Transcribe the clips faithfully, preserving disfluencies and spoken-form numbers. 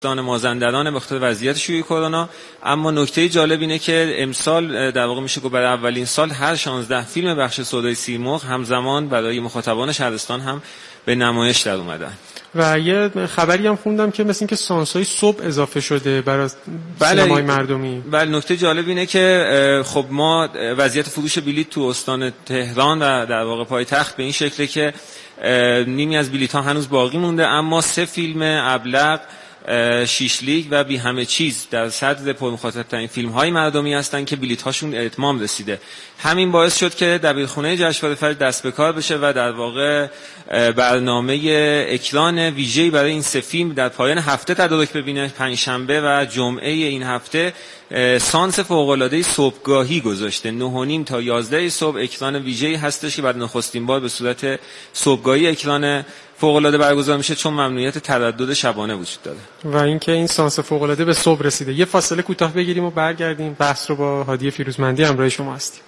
دان مازندران به خاطر وضعیت شیوع کرونا. اما نکته جالب اینه که امسال در واقع میشه که برای اولین سال هر شانزده فیلم بخش سودای سیمرغ همزمان برای مخاطبان شهرستان هم به نمایش در اومدن. و یه خبری هم خوندم که مثل این که سانس‌های صبح اضافه شده برای بله سینمای مردمی. بله، نکته جالب اینه که خب ما وضعیت فروش بلیط تو استان تهران و در واقع پایتخت به این شکله که نیمی از بلیط‌ها هنوز باقی مونده، اما سه فیلم ابلق، شیش لیگ و بی همه چیز در صدر پرمخاطب‌ترین فیلم‌های مردمی هستن که بلیط‌هاشون اتمام رسیده. همین باعث شد که دبیرخونه جشنواره فجر دست به کار بشه و در واقع برنامه اکران ویژه‌ای برای این سه فیلم در پایان هفته تدارک ببینه. پنجشنبه و جمعه این هفته سانس فوق‌العاده صبحگاهی گذاشته. نه و نیم تا یازده صبح اکران ویژه‌ای هستش که بعد نخستین بار به صورت صبحگاهی اکران فوق‌العاده برگزار میشه، چون ممنوعیت تردد شبانه وجود داره. و اینکه این سانس فوق‌العاده به صبح رسیده. یه فاصله کوتاه بگیریم و برگردیم. بحث رو با هادی فیروزمندی همراه شما هستیم.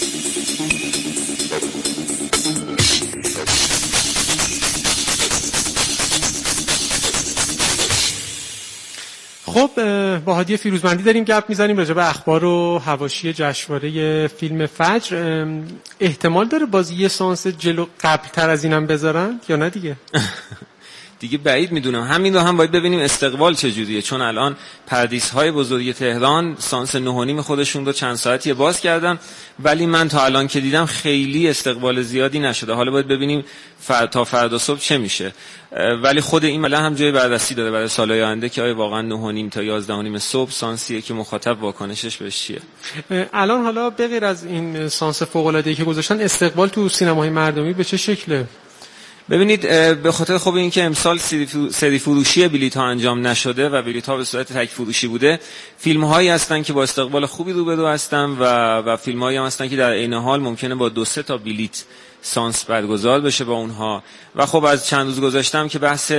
خب با هادی فیروزمندی داریم گپ میزنیم راجع به اخبار و حواشی جشنواره فیلم فجر. احتمال داره باز یه سانس جلو قبل تر از اینم بذارن یا نه دیگه؟ دیگه بعید میدونم. همین رو هم باید ببینیم استقبال چجوریه، چون الان پردیس‌های بزرگ تهران سانس نه و نیم خودشون رو چند ساعتی باز کردن، ولی من تا الان که دیدم خیلی استقبال زیادی نشده. حالا باید ببینیم فر... تا فردا صبح چه میشه، ولی خود این ملا هم جای بررسی داره برای سال‌های آینده که آیا واقعا نه و نیم تا یازده و نیم صبح سانسیه که مخاطب واکنشش بهش چیه. الان حالا به غیر از این سانس فوق‌العاده‌ای که گذاشتن، استقبال تو سینماهای مردمی به چه شکله؟ ببینید، به خاطر خوب این که امسال سری فروشی بلیط ها انجام نشده و بلیط ها به صورت تک فروشی بوده، فیلم هایی هستن که با استقبال خوبی روبرو هستن و و فیلم هایی هم هستن که در عین حال ممکنه با دو سه تا بلیط سانس برگزار بشه با اونها. و خب از چند روز گذاشتم که بحث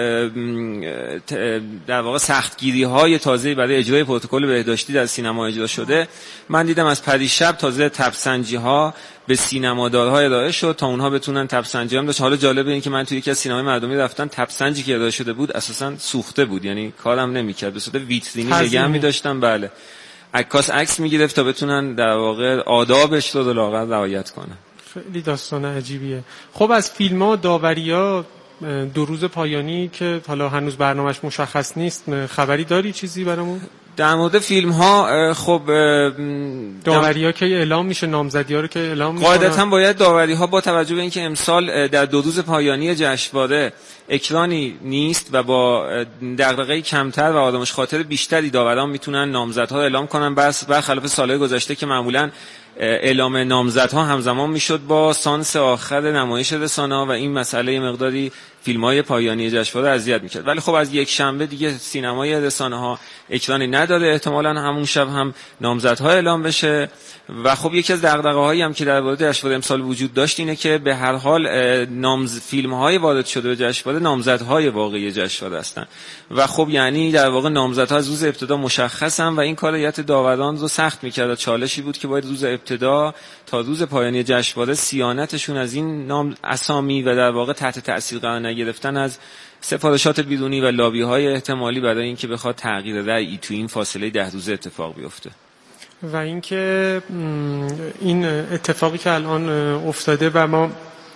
در واقع سختگیری های تازه برای اجرای پروتکل بهداشتی در سینما اجرا شده. من دیدم از پریشب تازه تبسنجی ها به سینمادارها ارائه شد تا اونها بتونن تبسنجی هم داشت. حالا جالب این که من توی یکی از سینمای مردمی رفتم، تبسنجی که ارائه شده بود اساسا سوخته بود، یعنی کارم نمیکرد، به صورت ویترینی نگه می‌داشتن. بله، عکاس عکس میگرفت تا بتونن در واقع آدابش رو لااقل رعایت کنن. خیلی داستان عجیبیه. خب از فیلم‌ها، داوری‌ها، دو روز پایانی که حالا هنوز برنامه‌اش مشخص نیست، خبری داری چیزی برامون؟ در مورد فیلم ها خب داوری ها که اعلام میشه، نامزدی ها رو که اعلام میشه، قاعدتا باید داوری ها با توجه به اینکه امسال در دو روز پایانی جشنواره اکرانی نیست و با دغدغه کمتر و آرامش خاطر بیشتری داوران میتونن نامزدها رو اعلام کنن، بس برخلاف سالهای گذشته که معمولا اعلام نامزدها همزمان میشد با سانس آخر نمایش رسانه‌ها و این مسئله مقداری فیلم‌های پایانی جشنواره اذیت می‌کرد. ولی خب از یک شنبه دیگه سینمای رسانه‌ها اکرانی نداره، احتمالاً همون شب هم نامزدها اعلام بشه. و خب یکی از دغدغه‌هایی هم که در مورد جشنواره امسال وجود داشت اینه که به هر حال نامز فیلم‌های وارد شده به جشنواره نامزدهای واقعی جشنواره هستن و خب یعنی در واقع نامزدها از روز ابتدا مشخصن و این کاریت داوران رو سخت می‌کرد. چالشی بود که باید روز ابتدا تا روز پایانی جشنواره صیانتشون از این نام اسامی و در واقع تحت تأثیر قرار نگرفتن از سفارشات بیرونی و لابی‌های احتمالی برای اینکه بخواد تغییر رأی تو این فاصله ده روزه اتفاق بیفته. و اینکه این اتفاقی که الان افتاده و ما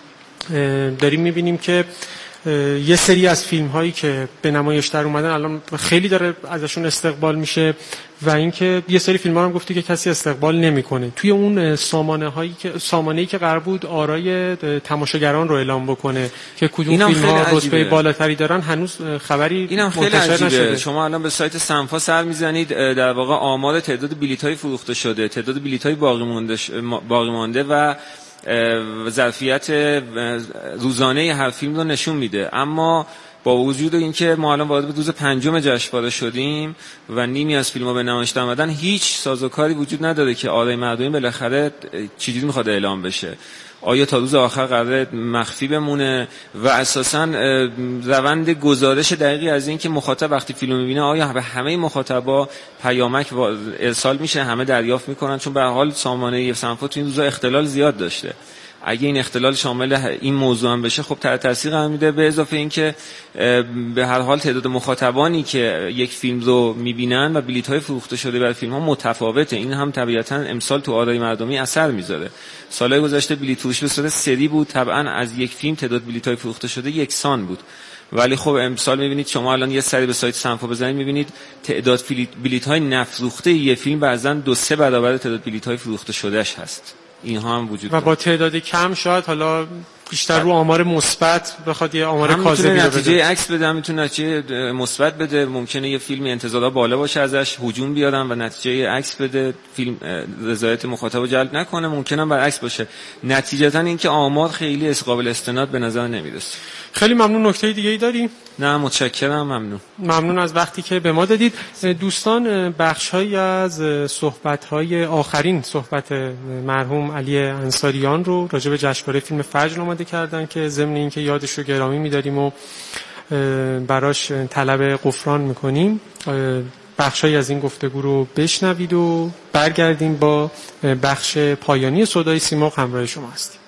داریم می‌بینیم که یه سری از فیلم هایی که به نمایش در اومدن الان خیلی داره ازشون استقبال میشه و اینکه یه سری فیلم ها هم گفتی که کسی استقبال نمیکنه. توی اون سامانه هایی که سامانه‌ای که قرار بود آرای تماشاگران رو اعلام بکنه که کدوم فیلم ها رتبه بالاتری دارن، هنوز خبری اینم خیلی عجیبه. شما الان به سایت سنفا سر میزنید، در واقع آمار تعداد بلیط‌های فروخته شده، تعداد بلیط‌های باقی مونده باقی مانده و ظرفیت روزانه هر فیلم رو نشون میده. اما با وجود اینکه ما الان وارد به روز پنجم جشنواره شدیم و نیمی از فیلم‌ها به نمایش در اومدن، هیچ سازوکاری وجود نداره که آرای مردمی بالاخره چجوری میخواد اعلام بشه. آیا تا روز آخر قراره مخفی بمونه و اساساً روند گزارش دقیقی از این که مخاطب وقتی فیلم میبینه آیا به همه مخاطبا پیامک ارسال میشه، همه دریافت میکنن؟ چون به هر حال سامانه سنفا تو این روزا اختلال زیاد داشته اگه این اختلال شامل این موضوع هم بشه خب تحت تاثیر قرار میده. به اضافه اینکه به هر حال تعداد مخاطبانی که یک فیلم رو میبینن و بلیط‌های فروخته شده برای فیلم‌ها متفاوته. این هم طبیعتاً امسال تو آرای مردمی اثر میذاره. سالهای گذشته بلیط فروشی به صورت سری بود، طبعاً از یک فیلم تعداد بلیط‌های فروخته شده یکسان بود. ولی خب امسال میبینید شما الان یه سری به سایت سنفا بزنید میبینید تعداد بلیط‌های نفروخته یه فیلم بعضاً دو سه برابر تعداد بلیط‌های فروخته شدهش هست. اینها هم وجود داره. و با تعداد کم شاید حالا بیشتر رو آمار مثبت بخواد یه آمار کاذبی رو بده. نتیجه عکس بده، میتونه نتیجه مثبت بده. ممکنه یه فیلمی انتظارات بالا باشه ازش، هجوم بیارن و نتیجه عکس بده، فیلم رضایت مخاطب رو جلب نکنه. ممکنه برعکس باشه. نتیجتا اینکه آمار خیلی قابل استناد به نظر نمیرسه. خیلی ممنون. نکته دیگه ای داری؟ نه متشکرم. ممنون. ممنون از وقتی که به ما دادید. دوستان بخش‌هایی از صحبت‌های آخرین صحبت مرحوم علی انصاریان رو راجع به جشنواره فیلم فجر آماده کردن که ضمن اینکه یادش رو گرامی می‌داریم و براش طلب غفران می‌کنیم، بخش‌هایی از این گفتگو رو بشنوید و برگردیم با بخش پایانی صدای سیمرغ. همراه شما هستیم.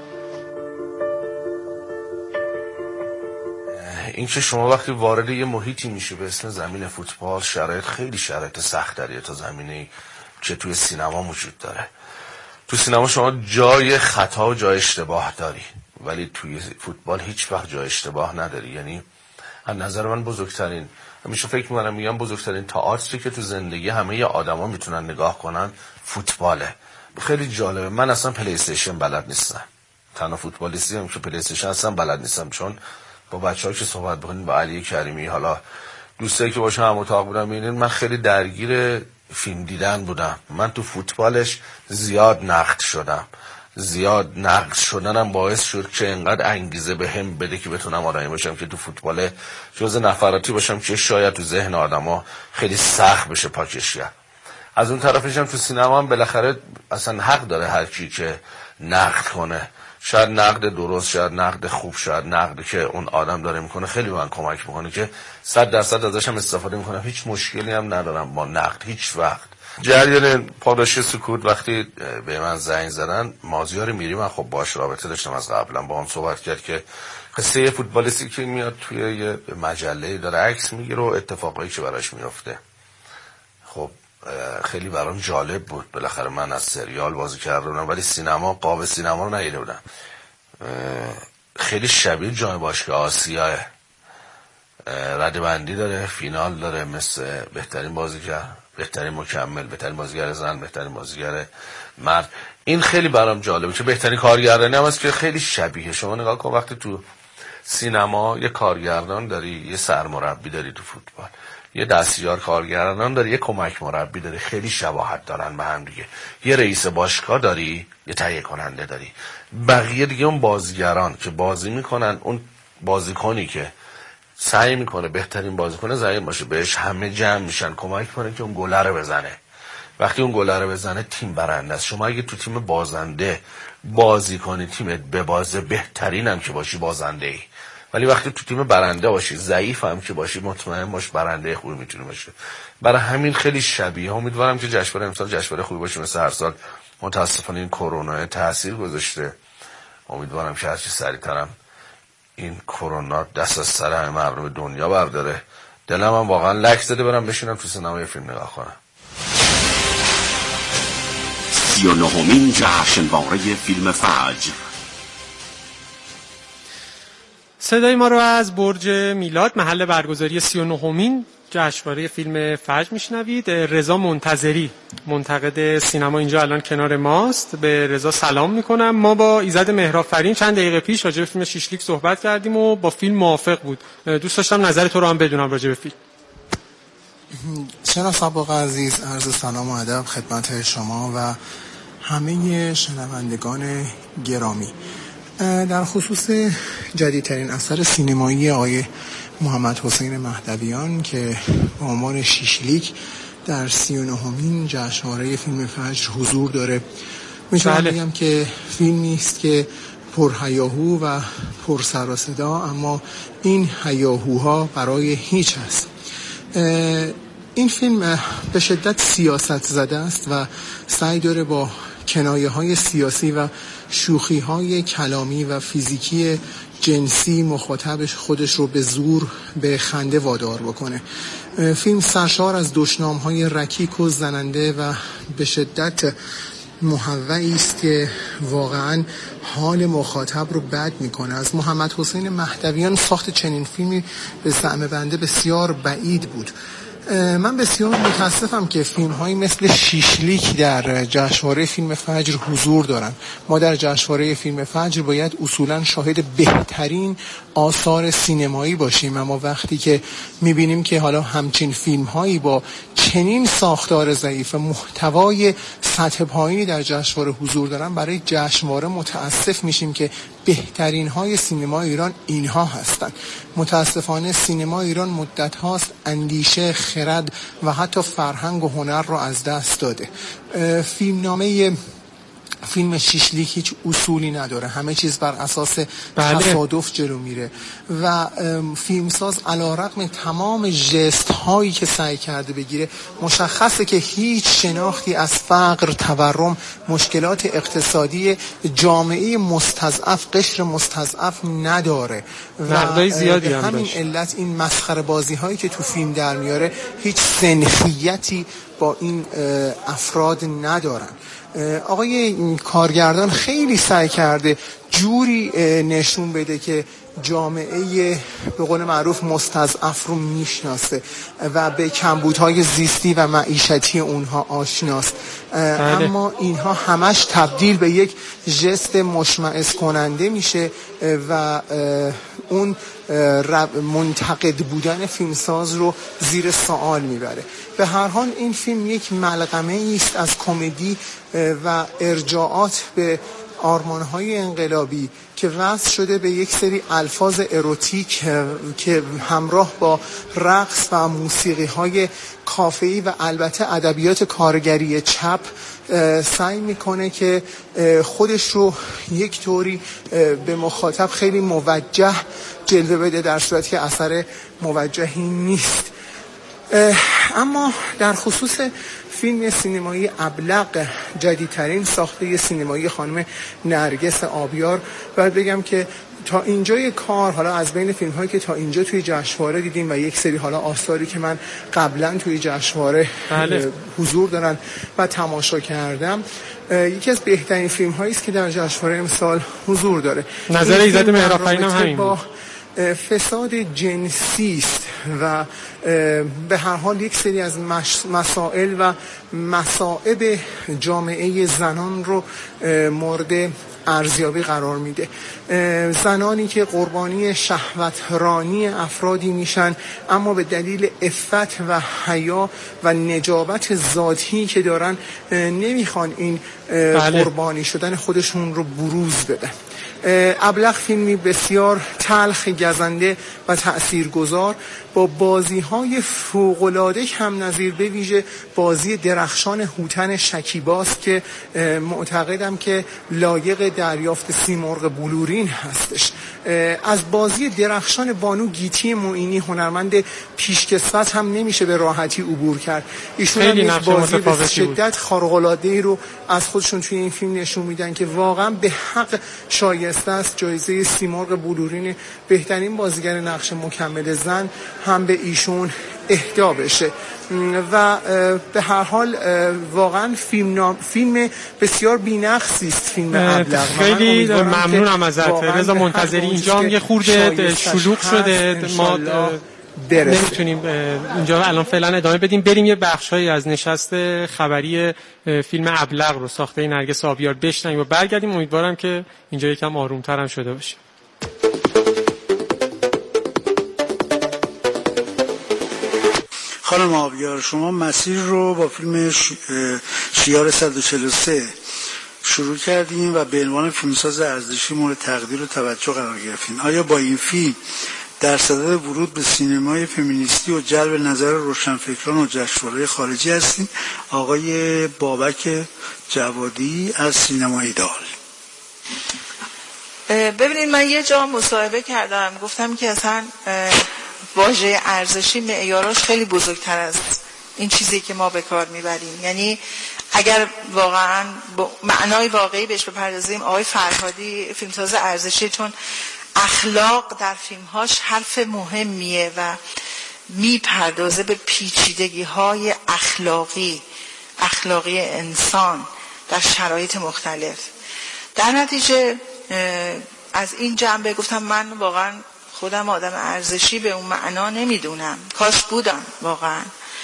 این که شما وقتی وارد یه محیطی میشه به اسم زمین فوتبال، شرایط خیلی شرایط سخت داره تا زمینی که توی سینما وجود داره. تو سینما شما جای خطا و جای اشتباه داری، ولی توی فوتبال هیچ وقت جای اشتباه نداری. یعنی از نظر من بزرگترین، همیشه فکر می‌کنم میگم بزرگترین تئاتری که تو زندگی همه آدما میتونن نگاه کنن فوتباله. خیلی جالبه. من اصلا پلی استیشن بلد نیستم، تنها فوتبالیستی هم که پلی استیشن اصلا بلد نیستم، چون با بچه‌ها که صحبت بکنیم با علی کریمی، حالا دوستایی که باشم هم اتاق بودم، می‌بینید من خیلی درگیر فیلم دیدن بودم. من تو فوتبالش زیاد نقد شدم، زیاد نقد شدنم باعث شد که انقدر انگیزه به هم بده که بتونم آدمی باشم که تو فوتبال جز نفراتی باشم که شاید تو ذهن آدما خیلی سخت بشه پاکش کرد. از اون طرفش هم تو سینما هم بالاخره اصلا حق داره هر کی که نقد کنه، شاید نقد درست، شاید نقد خوب، شاید نقدی که اون آدم داره میکنه خیلی من کمک میکنه که صد درصد ازش هم استفاده میکنم. هیچ مشکلی هم ندارم با نقد هیچ وقت. جریان پاداشی سکوت وقتی به من زنگ زدن، مازیار میری من خب باش رابطه داشتم از قبلا، با هم صحبت کرد که قصه یه فوتبالیستی که میاد توی یه مجله داره عکس میگیره و اتفاقایی که براش میفته. خب خیلی برام جالب بود. بالاخره من از سریال بازی کرده بودم ولی سینما، قاب سینما رو ندیده بودم. خیلی شبیه جام باشگاه آسیاه، ردبندی داره، فینال داره، مثل بهترین بازیگر، بهترین مکمل، بهترین بازیگر زن، بهترین بازیگر مرد. این خیلی برام جالبه که بهترین کارگردانی هم هست که خیلی شبیه. شما نگاه کن وقتی تو سینما یه کارگردان داری، یه سرمربی داری، تو فوتبال یه دستیار کارگردان داری، یه کمک مربی داری، خیلی شباهت دارن به هم دیگه. یه رئیس باشگاه داری، یه تهیه کننده داری، بقیه دیگه اون بازیگران که بازی میکنن، اون بازیکنی که سعی میکنه بهترین بازیکن زمین باشه، بهش همه جمع میشن کمک کنه که اون گل رو بزنه. وقتی اون گل رو بزنه تیم برنده است. شما اگه تو تیم بازنده بازی کنی، تیمت ببازه، بهترین هم که باشی بازنده ای. ولی وقتی تو تیم برنده باشی، ضعیف هم که باشی، مطمئن باش برنده خوبی میتونی باشه. برای همین خیلی شبیه. امیدوارم که جشنواره امسال جشنواره خوبی باشه. مثل هر سال متاسفانه این کرونا تاثیر گذاشته. امیدوارم که هرچی سریعترم این کرونا دست از سر همه مردم دنیا برداره. دلم هم واقعا لک زده برم بشینم تو سینما فیلم نگاه کنم. سی و نهمین جشنواره فیلم فجر. صدای ما رو از برج میلاد، محل برگزاری سی و نهمین جشنواره فیلم فجر میشنوید. رضا منتظری، منتقد سینما، اینجا الان کنار ماست. به رضا سلام میکنم. ما با ایزد مهراب‌فرین چند دقیقه پیش راجع به فیلم شیشلیک صحبت کردیم و با فیلم موافق بود. دوست داشتم نظر تو رو هم بدونم راجع به فیلم. شناس سابق عزیز، عرض سلام و ادب خدمت شما و همه شنوندگان گرامی. در خصوص جدیدترین اثر سینمایی آقای محمد حسین مهدویان که با عنوان شیشلیک در سی و نهمین جشنواره فیلم فجر حضور داره، میتونم بله. بگم که فیلمی است که پر هیاهو و پر سر و صدا، اما این هیاهوها برای هیچ است. این فیلم به شدت سیاست زده است و سعی داره با کنایه های سیاسی و شوخی‌های کلامی و فیزیکی جنسی مخاطبش خودش رو به زور به خنده وادار بکنه. فیلم سرشار از دشنام‌های رکیک و زننده و به شدت محوعی است که واقعاً حال مخاطب رو بد میکنه. از محمد حسین مهدویان ساخت چنین فیلمی به زعم بنده بسیار بعید بود. من بسیار متاسفم که فیلم‌هایی مثل شیشلیک در جشنواره فیلم فجر حضور دارن. ما در جشنواره فیلم فجر باید اصولاً شاهد بهترین آثار سینمایی باشیم، اما وقتی که می‌بینیم که حالا همچین فیلم‌هایی با چنین ساختار ضعیف و محتوای سطح پایینی در جشنواره حضور دارن، برای جشنواره متاسف میشیم که بهترین های سینما ایران اینها هستند. متاسفانه سینما ایران مدت هاست اندیشه، خرد و حتی فرهنگ و هنر رو از دست داده. فیلمنامه فیلم شیشلیک هیچ اصولی نداره، همه چیز بر اساس بله. تصادف جلو میره و فیلمساز علیرغم تمام ژست هایی که سعی کرده بگیره، مشخصه که هیچ شناختی از فقر، تورم، مشکلات اقتصادی جامعه مستضعف، قشر مستضعف نداره و زیادی به هم همین داشت. علت این مسخره بازی هایی که تو فیلم در میاره هیچ سنخیتی با این افراد ندارن. آقای کارگردان خیلی سعی کرده جوری نشون بده که جامعه به قول معروف مستضعف رو میشناسه و به کمبودهای زیستی و معیشتی اونها آشناست، اما اینها همش تبدیل به یک ژست مشمئز کننده میشه و اون منتقد بودن فیلمساز رو زیر سوال میبره. به هر حال این فیلم یک ملغمه است از کمدی و ارجاعات به آرمان‌های انقلابی که وصل شده به یک سری الفاظ اروتیک که همراه با رقص و موسیقی‌های کافه‌ای و البته ادبیات کارگری چپ سعی میکنه که خودش رو یک طوری به مخاطب خیلی موجه جلوه بده، در صورتی که اثر موجهی نیست. اما در خصوص فیلم سینمایی ابلق، جدیدترین ساخته سینمایی خانم نرگس آبیار، باید بگم که تا اینجای کار، حالا از بین فیلم هایی که تا اینجا توی جشنواره دیدیم و یک سری حالا آثاری که من قبلا توی جشنواره بله. حضور دارن و تماشا کردم، یکی از بهترین فیلم هایی است که در جشنواره امسال حضور داره. نظر ایزد مهرآفرین هم همین بود. فساد جنسی است و به هر حال یک سری از مسائل و مصائب جامعه زنان رو مورد ارزیابی قرار میده. زنانی که قربانی شهوترانی افرادی میشن، اما به دلیل عفت و حیا و نجابت ذاتی که دارن نمیخوان این بله. قربانی شدن خودشون رو بروز بدن. ابلق فیلمی بسیار تلخ، گزنده و تأثیرگذار با بازی‌های فوق‌العاده کم نظیر، به ویژه بازی درخشان هوتن شکیباست که معتقدم که لایق دریافت سیمرغ بلورین هستش. از بازی درخشان بانو گیتی معینی، هنرمند پیشکسوت، هم نمیشه به راحتی عبور کرد. ایشون هم یک بازی به شدت خارق‌العاده‌ای رو از خودشون توی این فیلم نشون میدن که واقعا به حق شایسته است جایزه سیمرغ بلورین بهترین بازیگر نقش مکمل زن هم به ایشون اهدا بشه. و به هر حال واقعا فیلم نام فیلم بسیار بی‌نقصی است فیلم ابلق. خیلی ممنونم ازت رضا منتظری. اینجا هم یه خورده شلوغ شده، ما نمیتونیم اینجا الان فعلا ادامه بدیم، بریم یه بخشایی از نشست خبری فیلم ابلق رو ساخته نرگس آبیار بشنویم و برگردیم. امیدوارم که اینجا یکم آرومتر هم شده باشه. خانم آبیار، شما مسیر رو با فیلم شیار صد و چهل و سه شروع کردیم و به عنوان فیلمساز ارزشی مورد تقدیر و توجه قرار گرفتین. آیا با این فیلم در صدد ورود به سینمای فمینیستی و جلب نظر روشنفکران و جشنواره خارجی هستین؟ آقای بابک جوادی از سینمای دال. ببینید، من یه جا مصاحبه کردم، گفتم که اصلا واژه ارزشی معیاراش خیلی بزرگتر از این چیزی که ما به کار میبریم. یعنی اگر واقعا معنای واقعی بهش بپردازیم، آقای فرهادی فیلمساز ارزشی، چون اخلاق در فیلمهاش حرف مهمیه و میپردازه به پیچیدگی های اخلاقی اخلاقی انسان در شرایط مختلف. در نتیجه از این جنبه گفتم من واقعا خودم آدم ارزشی به اون معنا نمیدونم، کاش بودم واقعا،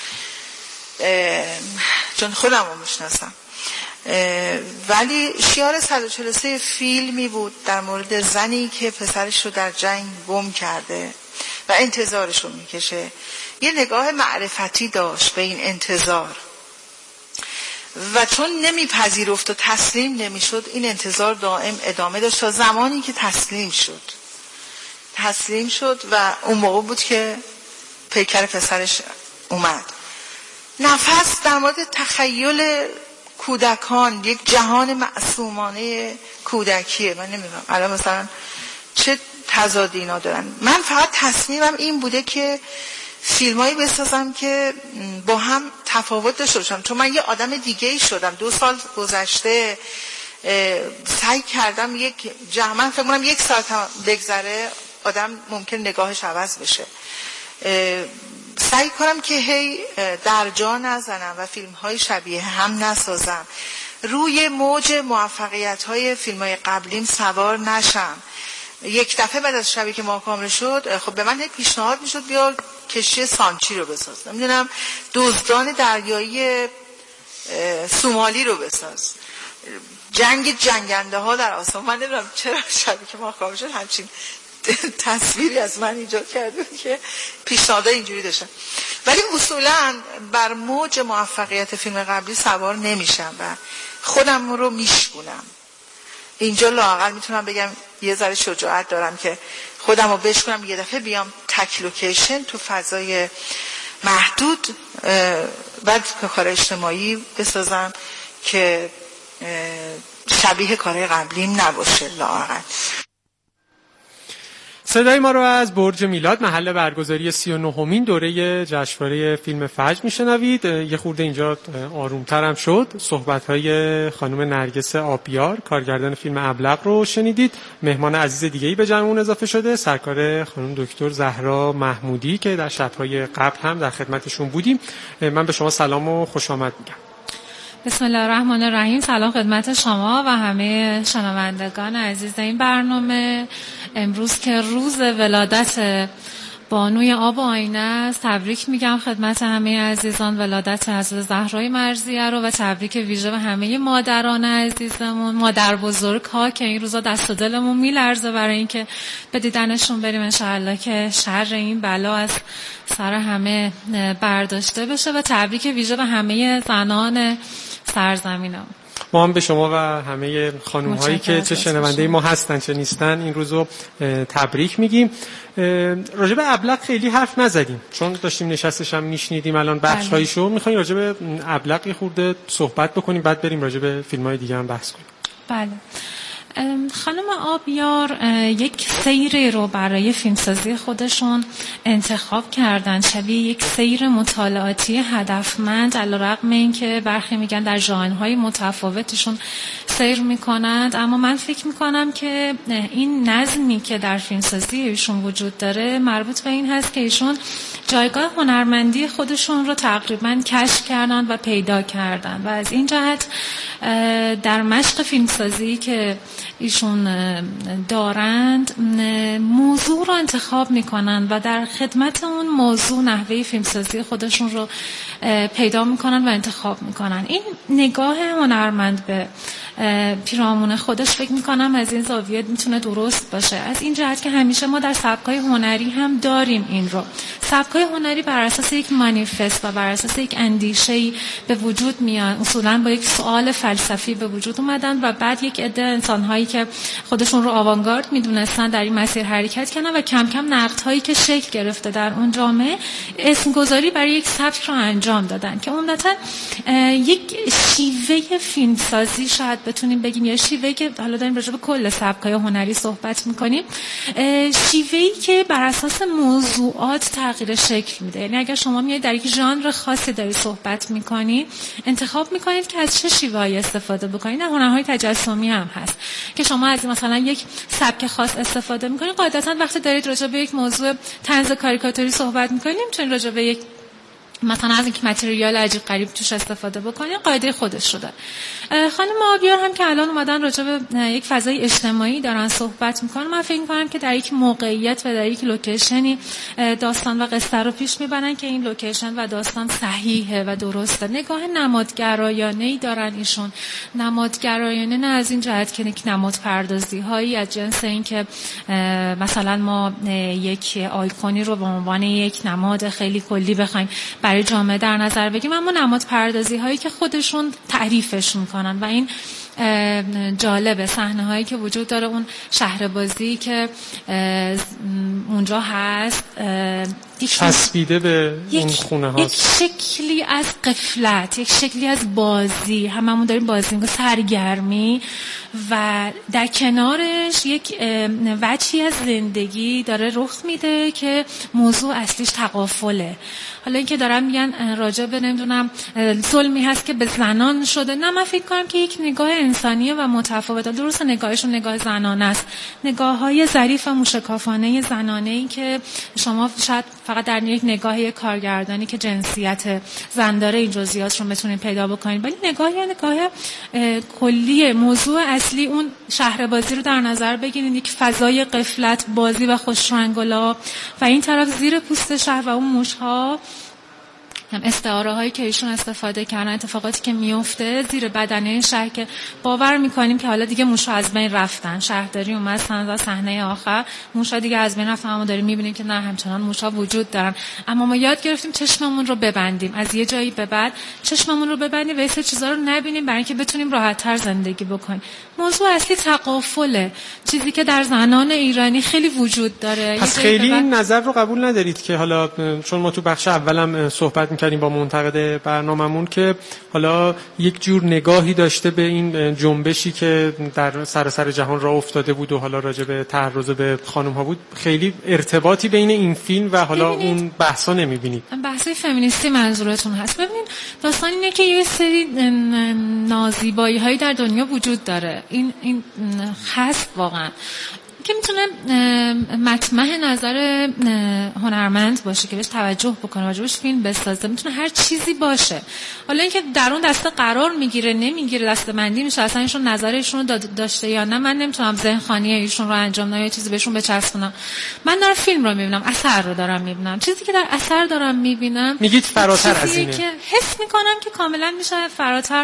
چون خودم رو میشناسم. ولی شیار صد و چهل و سه فیلمی بود در مورد زنی که پسرش رو در جنگ گم کرده و انتظارش رو میکشه. یه نگاه معرفتی داشت به این انتظار و چون نمیپذیرفت و تسلیم نمیشد، این انتظار دائم ادامه داشت تا زمانی که تسلیم شد تسلیم شد و اون موقع بود که پیکر پسرش اومد. نفس در مورد تخیل کودکان، یک جهان معصومانه کودکیه. من نمیدونم الان مثلا چه تضادی اینا دارن. من فقط تصمیمم این بوده که فیلمایی بسازم که با هم تفاوت داشته باشم، چون من یه آدم دیگه ای شدم. دو سال گذشته سعی کردم یک جهان، من فکر کنم یک ساعت بگذره آدم ممکن نگاهش عوض بشه. سعی کنم که هی در جا نزنم و فیلم های شبیه هم نسازم، روی موج موفقیت های فیلم های قبلیم سوار نشم. یک دفعه بعد از شبی که ما کامل شد، خب به من پیشنهاد میشد بیا کشتی سانچی رو بساز، نمیدونم دزدان دریایی سومالی رو بساز، جنگ جنگنده ها در آسمان. من نمیدونم چرا شبی که ما کامل شد همچین تصویری از من ایجاد کرده که پیشنهادها اینجوری داشتم. ولی اصولا بر موج موفقیت فیلم قبلی سوار نمیشم و خودم رو میشکنم. اینجا لااقل میتونم بگم یه ذره شجاعت دارم که خودم رو بشکنم، یه دفعه بیام تک لوکیشن تو فضای محدود بعد کار اجتماعی بسازم که شبیه کارهای قبلیم نباشه لااقل. صدای ما رو از برج میلاد، محل برگزاری سی و نهمین دوره جشنواره فیلم فجر میشنوید. یه خورده اینجا آرومتر هم شد. صحبت‌های خانم نرگس آبیار، کارگردان فیلم ابلق رو شنیدید. مهمان عزیز دیگه‌ای به جمعمون اضافه شده، سرکار خانم دکتر زهرا محمودی که در شب‌های قبل هم در خدمتشون بودیم. من به شما سلام و خوش آمد میگم. بسم الله الرحمن الرحیم. سلام خدمت شما و همه شنوندگان عزیز این برنامه. امروز که روز ولادت بانوی آب و آینه است، تبریک میگم خدمت همه عزیزان ولادت حضرت زهرای مرضیه رو و تبریک ویژه به همه مادران عزیزمون، مادر بزرگ ها که این روزا دست و دلمون میلرزه برای اینکه به دیدنشون بریم. انشاءالله که شر این بلا از سر همه برداشته بشه و تبریک ویژه به همه زنان سرزمینم. ما هم به شما و همه خانم هایی که چه شنونده ما هستن چه نیستن این روزو تبریک میگیم. راجع به ابلق خیلی حرف نزدیم چون داشتیم نشستش هم میشنیدیم. الان بخش هایشو میخوایم راجع به ابلق یه خورده صحبت بکنیم، بعد بریم راجع به فیلم های دیگه هم بحث کنیم. بله. خانم آبیار یک سیر رو برای فیلمسازی خودشون انتخاب کردن، شبیه یک سیر مطالعاتی هدفمند، علیرغم اینکه برخی میگن در ژانرهای متفاوتشون سیر میکنند، اما من فکر میکنم که این نظمی که در فیلمسازی ایشون وجود داره مربوط به این هست که ایشون جایگاه هنرمندی خودشون رو تقریبا کشف کردن و پیدا کردن و از این جهت در مشق فیلمسازی که ایشون دارند موضوع رو انتخاب میکنن و در خدمت اون موضوع نحوه فیلمسازی خودشون رو پیدا میکنن و انتخاب میکنن. این نگاه هنرمند به پیرامون خودش فکر میکنم از این زاویه میتونه درست باشه، از این جهت که همیشه ما در سبکای هنری هم داریم این رو. سبکای هنری بر اساس یک مانیفست و بر اساس یک اندیشه‌ای به وجود میان، اصولاً با یک سوال فلسفی به وجود اومدن و بعد یک عده انسان‌هایی که خودشون رو آوانگارد میدونستن در این مسیر حرکت کردن و کم کم نقدهایی که شکل گرفته در اون جامعه اسمگذاری برای یک سبک رو انجام دادن که عمدتاً یک شیوه فیلمسازی شاید بتونیم بگیم، یا شیوهی که حالا داریم راجع به کل سبکای هنری صحبت میکنیم، شیوهی که بر اساس موضوعات تغییر شکل میده. یعنی اگر شما میاد در یک ژانر خاصی داری صحبت میکنید، انتخاب میکنید که از چه شیوه‌ای استفاده بکنید. هنرهای تجسمی هم هست که شما از مثلا یک سبک خاص استفاده میکنید. قاعدتا وقتی دارید راجع به یک موضوع طنز کاریکاتوری صحبت میکنید، نمیتونید راجع به یک مثلا از اینکه متریال عجیب غریب توش استفاده بکنید، قاعده خودش رو داره. خانم آبیار هم که الان اومدن راجع به یک فضای اجتماعی دارن صحبت میکنن، من فکر میکنم که در یک موقعیت و در یک لوکیشنی داستان و قصه رو پیش میبرن که این لوکیشن و داستان صحیحه و درسته. نگاه نمادگرایانه‌ای دارن ایشون. نمادگرایانه نه از این جهت که نماد پردازی هایی از جنس این که مثلا ما یک آیکونی رو به عنوان یک نماد خیلی کلی بخوایم برای جامعه در نظر بگیم، اما نماد پردازی هایی که خودشون تعریفش میکنن و این جالبه. صحنه هایی که وجود داره، اون شهربازی که اونجا هست چسبیده به این خونه ها، یک شکلی از غفلت، یک شکلی از بازی، هممون داریم بازی میکنیم، سرگرمی، و در کنارش یک وجهی از زندگی داره رخ میده که موضوع اصلیش تقافله. حالا اینکه دارم میگن راجع به نمیدونم ظلمی هست که به زنان شده، نه، من فکر کنم که یک نگاه انسانیه و متفاوته. درسته نگاهشون نگاه زنانه است، نگاه‌های ظریف و موشکافانه زنانه‌ای که شما شاید فقط در یک نگاه یک کارگردانی که جنسیت زن داره این جزئیات رو بتونید پیدا بکنید، ولی نگاه یا نگاه کلی موضوع اصلی اون شهربازی رو در نظر بگیرید، یک فضای غفلت، بازی و خوشرنگ و لعاب، و این طرف زیر پوست شهر و اون موش‌ها، هم استعاره هایی که ایشون استفاده کردن، اتفاقاتی که میفته زیر بدنه شهر که باور میکنیم که حالا دیگه موشا از بین رفتن. شهرداری اومد سندا صحنه آخر موشا دیگه از بین رفتن، اما داریم میبینیم که نه، همچنان موشا وجود دارن. اما ما یاد گرفتیم چشممون رو ببندیم، از یه جایی به بعد چشممون رو ببندیم و این چیزا رو نبینیم برای اینکه بتونیم راحت‌تر زندگی بکنیم. موضوع اصلی تقافله، چیزی که در زنان ایرانی خیلی وجود داره. پس خیلی این نظر رو قبول ندارید که حالا چون ما تو بخش اولم صحبت کردیم با منتقد برنامه‌مون که حالا یک جور نگاهی داشته به این جنبشی که در سراسر جهان راه افتاده بود و حالا راجع به تعرض به خانم‌ها بود، خیلی ارتباطی بین این فیلم و حالا اون بحثا نمی‌بینید؟ بحث فمینیستی منظورتون هست؟ ببینید داستان اینه که یه سری نازیبایی‌هایی در دنیا وجود داره، این این هست واقعا، که میتونه مطمح نظر هنرمند باشه که بهش توجه بکنه، راجبش فیلم بسازه، میتونه هر چیزی باشه. حالا اینکه در اون دسته قرار میگیره نمیگیره، دسته‌بندی میشه، اصلا ایشون نظرشون رو داشته یا نه، من نمیتونم ذهن خانی ایشون رو انجام بدم یا چیزی بهشون بچسبونم. من دارم فیلم رو میبینم، اثر رو دارم میبینم، چیزی که در اثر دارم میبینم میگید فراتر از اینه، که حس میکنم که کاملا میشه فراتر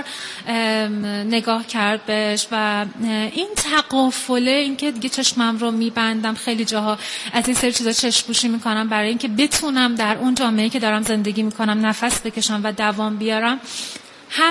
نگاه کرد بهش. و این تقافله، اینکه دیگه چشمم رو میبندم، خیلی جاها از این سری چیزا چشم‌پوشی میکنم برای اینکه بتونم در اون جامعه‌ای که دارم زندگی میکنم نفس بکشم و دوام بیارم، هم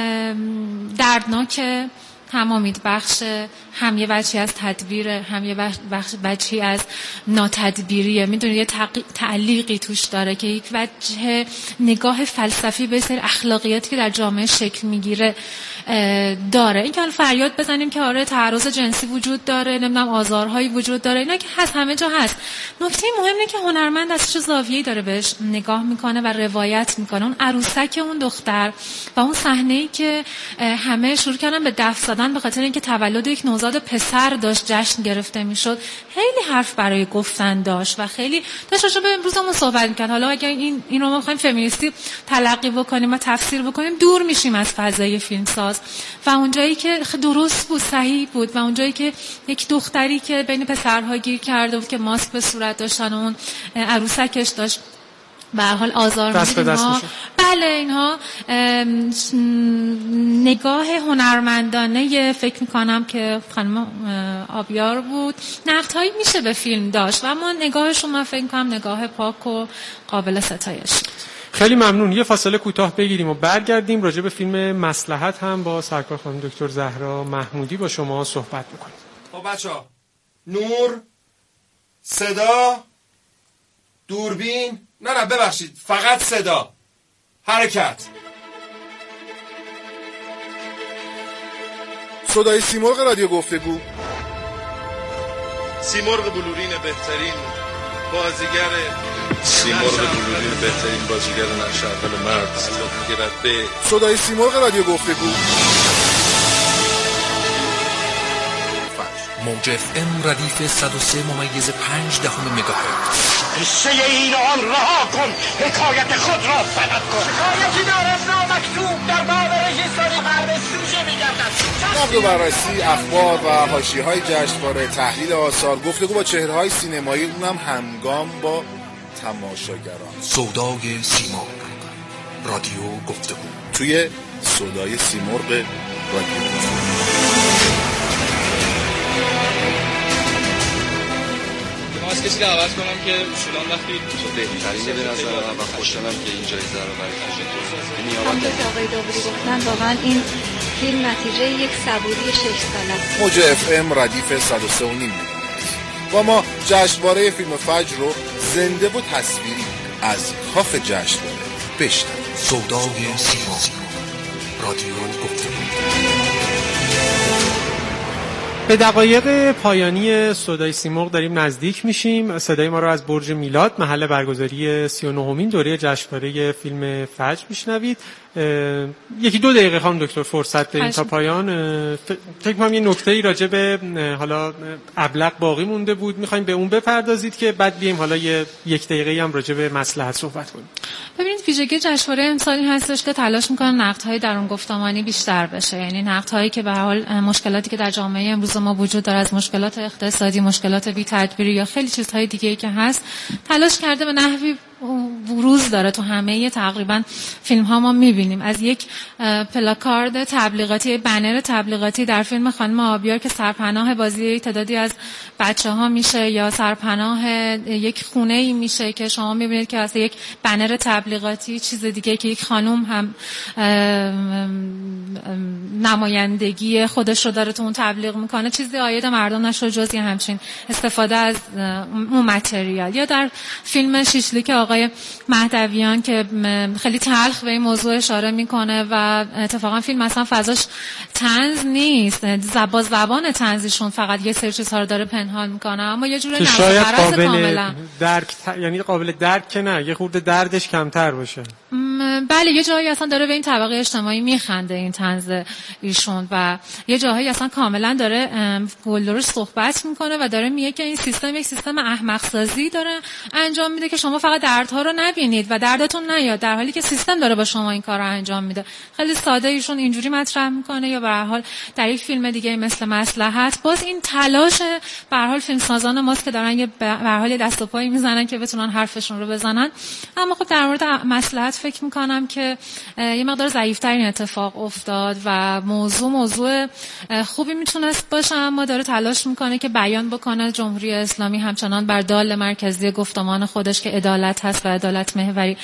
دردناکه، هم امیدبخشه، هم یه وجهی از تدبیره، هم یه وجهی از ناتدبیریه. میدونی یه تعلیقی توش داره که یک وجه نگاه فلسفی به سری اخلاقیاتی که در جامعه شکل میگیره داره. این که حالا فریاد بزنیم که آره تعرض جنسی وجود داره، نمیدونم آزارهایی وجود داره، اینا که هست، همه جا هست. نکته مهم اینه که هنرمند از چه زاویه‌ای داره بهش نگاه میکنه و روایت میکنه. اون عروسک اون دختر و اون صحنه‌ای که همه شروع کردن به دف زدن به خاطر اینکه تولد یک نوزاد پسر داشت جشن گرفته میشد، خیلی حرف برای گفتن داشت و خیلی داشت راجع به امروزمون صحبت می‌کرد. حالا اگه این این رو ما بخوایم فمینیستی تلقی بکنیم و تفسیر بکنیم، دور میشیم از فضای فیلمساز و اونجایی که درست بود، صحیح بود، و اونجایی که یک دختری که بین پسرها گیر کرده بود که ماسک به صورت داشتن و اون عروسکش داشت به هر حال آزار می‌دید، بله اینها نگاه هنرمندانه فکر میکنم که خانم آبیار بود، نقدهایی میشه به فیلم داشت و اما نگاهشون من فکر میکنم نگاه پاک و قابل ستایش. خیلی ممنون. یه فاصله کوتاه بگیریم و برگردیم راجع به فیلم مصلحت هم با سرکار خانم دکتر زهرا محمودی با شما صحبت میکنیم. خب بچه‌ها، نور، صدا، دوربین، نه نه ببخشید فقط صدا، حرکت. صدای سیمرغ رادیو گفتگو. سیمرغ بلورین بهترین بازیگر سیمرغ بلوری بهترین بازیگر نقش اول مرد تعلق می‌گیرد به صدای سیمرغ رادیو گفتگو. موج اف ام ردیف صد و سه ممیز پنج دهم مگاهرتز. قصه این آن رها کن، حکایت خود را سند کن. حکایتی دارد نامکتوب در باب رژیسوری مرد سوژه می‌گردد. نقد و بررسی اخبار و حاشیه‌های جشنواره، تحلیل آثار، گفتگو با چهره‌های سینمایی، اونم همگام با تماشاگران. صدای سیمرغ رادیو گفتگو توی صدای سیمرغ رادیو گفتگو. از کسی دعوت کنم که شلون وقتی تو بهترینه به نظر من و خوشحالم که این جایزه رو برای تشکر نیابت از آقای داوودی گفتن واقعا این فیلم نتیجه یک صبوری شش ساله است. موج اف ام ردیف صد و سه و نیم و ما جشنواره فیلم فجر رو زنده و تصویری از کاخ جشنواره بشنویم. صدای سیمرغ رادیو گفتگو. به دقایق پایانی صدای سیمرغ داریم نزدیک میشیم. صدای ما رو از برج میلاد، محل برگزاری سی و نهمین دوره جشنواره فیلم فجر میشنوید. یکی دو دقیقه خانم دکتر فرصت بدین تا پایان. فکر کنم یه نکته‌ای راجع به حالا ابلق باقی مونده بود، می‌خوایم به اون بپردازید که بعد بیایم حالا یه یک دقیقه‌ای هم راجع به مصلحت صحبت کنیم. ببینید ویژگی جشنواره امسالی هستش که تلاش می‌کنن نقدهای درون گفتمانی بیشتر بشه، یعنی نقدهایی که به هر حال مشکلاتی که در جامعه امروز ما وجود داره، از مشکلات اقتصادی، مشکلات بی‌تدبیری یا خیلی چیزهای دیگه‌ای که هست، تلاش کرده به نحوی بروز داره تو همه تقریبا فیلم ها. ما میبینیم از یک پلاکارد تبلیغاتی، بنر تبلیغاتی در فیلم خانم آبیار که سرپناه بازی تعدادی از بچه ها میشه یا سرپناه یک خونه ای میشه که شما میبینید که اصلا یک بنر تبلیغاتی چیز دیگه که یک خانم هم نمایندگی خودش رو داره تو اون تبلیغ میکنه، چیزی عاید مردم نشد جز یه همچین استفاده از اون متریال. یا در فیلم شیشلیک آقای مهدویان که خیلی تلخ به این موضوع اشاره میکنه و اتفاقا فیلم اصلا فضاش طنز نیست، زبان زبان طنزشون فقط یه سری چیزها رو داره پنهان میکنه، اما یه جوری نفس کاملا درک، یعنی قابل درک که نه، یه خورده دردش کمتر باشه. بله یه جایی اصلا داره به این طبقه اجتماعی میخنده این طنز ایشون و یه جاهایی اصلا کاملا داره گلدرش صحبت میکنه و داره میگه که این سیستم یک سیستم احمق سازی داره انجام میده که شما فقط دردها رو نبینید و دردتون نیاد، در حالی که سیستم داره با شما این کار رو انجام میده. خیلی ساده ایشون اینجوری مطرح میکنه. یا به هر حال در یک فیلم دیگه مثل مصلحت باز این تلاش به هر حال فیلمسازان ماست که دارن یه به هر حال دست و پایی میزنن که بتونن حرفشون رو بزنن. اما خب در مورد مصلحت فکر میکنم که یه مقدار ضعیف‌ترین اتفاق افتاد و موضوع موضوع خوبی میتونست باشه، اما داره تلاش میکنه که بیان بکنه جمهوری اسلامی همچنان بر دال مرکزی گفتمان خودش که عدالت هست و عدالت محوری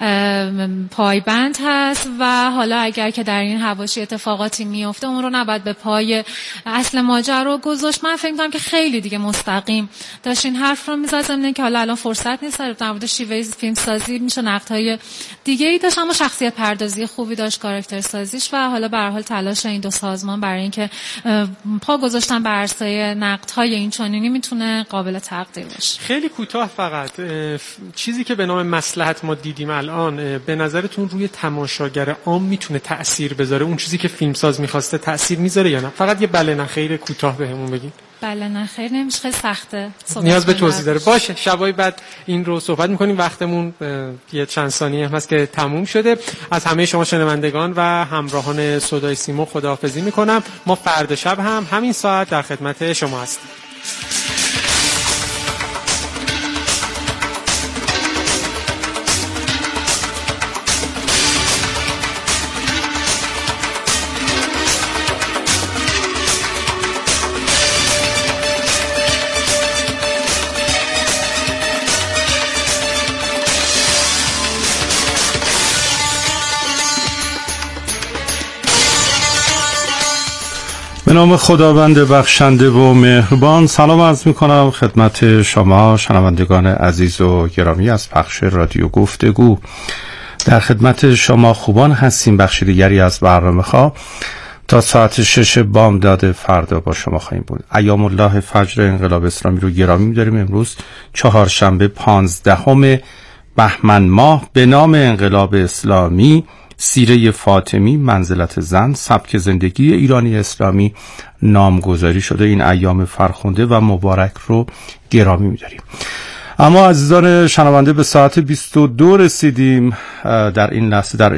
پایبند هست و حالا اگر که در این حواشی اتفاقاتی میفته اون رو نباید به پای اصل ماجرا گذاشت. من فکر می‌کنم که خیلی دیگه مستقیم داشت این حرف رو می‌زد، ضمن که حالا الان فرصت نیست در مورد شیوه فیلم سازی میشه نقدهای دیگه ای داشت، اما شخصیت پردازی خوبی داشت، کاراکتر سازیش و حالا به هر حال تلاش این دو سازمان برای اینکه پا گذاشتن بر عرصه نقدهای این چنینی میتونه قابل تقدیر باشه. خیلی کوتاه فقط چیزی که به نام مصلحت ما دیدیم الان به نظرتون روی تماشاگر عام میتونه تأثیر بذاره؟ اون چیزی که فیلمساز میخواسته تأثیر میذاره یا نه؟ فقط یه بله نه خیر کوتاه بهمون بگین. بله نه خیر نمیشه، خیلی سخته، نیاز به توضیح داره. باشه شبای بعد این رو صحبت میکنیم. وقتمون یه چند ثانیه هم هست که تموم شده. از همه شما شنوندگان و همراهان صدای سیمرغ خداحافظی میکنم. ما فردا شب هم همین ساعت در خدمت شما هستیم. به نام خداوند بخشنده و مهربان سلام عرض می کنم خدمت شما شنوندگان عزیز و گرامی از پخش رادیو گفتگو. در خدمت شما خوبان هستیم. بخش دیگری از برنامه ها تا ساعت شش بامداد فردا با شما خواهیم بود. ایام الله فجر انقلاب اسلامی رو گرامی می‌داریم. امروز چهارشنبه پانزدهم بهمن ماه به نام انقلاب اسلامی، سیره فاطمی، منزلت زن، سبک زندگی ایرانی اسلامی نامگذاری شده. این ایام فرخنده و مبارک رو گرامی می‌داریم. اما عزیزان شنونده به ساعت بیست و دو رسیدیم. در این لحظه در